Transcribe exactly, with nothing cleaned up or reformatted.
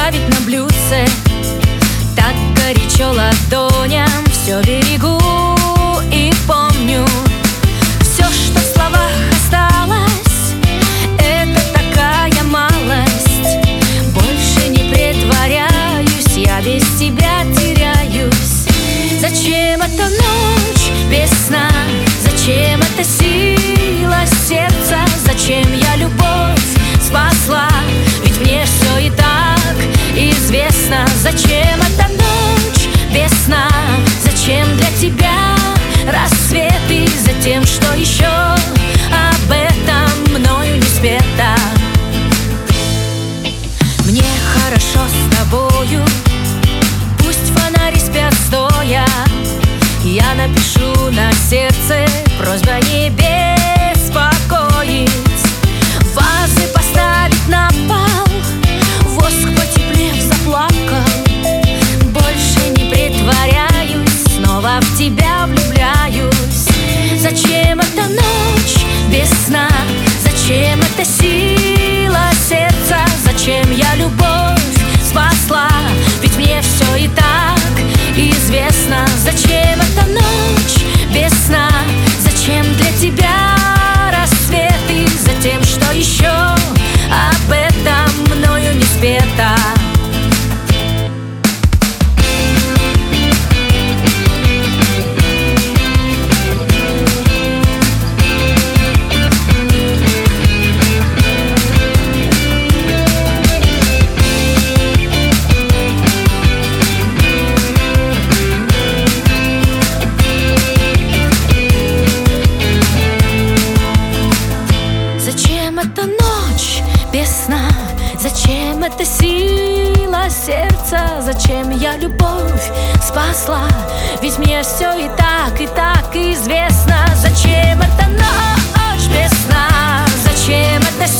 поставить на блюдце. Так горячо ладоням все берегу и помню. Все, что в словах осталось, это такая малость. Больше не притворяюсь, я без тебя теряюсь. Зачем эта ночь без сна? Зачем эта сила сердца? Зачем я любовь спасла? Ведь мне все и так известно. Зачем эта ночь без сна? Зачем для тебя рассветы? За тем, что еще об этом мною не спето. Мне хорошо с тобою, пусть фонари спят стоя. Я напишу на сердце, просьба не беспокоить. Вазы поставить на пол, воск потеплев заплакал. Больше не притворяюсь, снова в тебя влюбляюсь. Зачем эта ночь без сна? Зачем эта сила сердца? Зачем я любовь спасла? Ведь мне все и так известно. Зачем эта ночь без сна? Зачем для тебя рассветы? За тем, что еще об этом мною не спето. Зачем эта ночь без сна? Зачем эта сила сердца? Зачем я любовь спасла? Ведь мне все и так, и так известно. Зачем эта ночь без сна? Зачем эта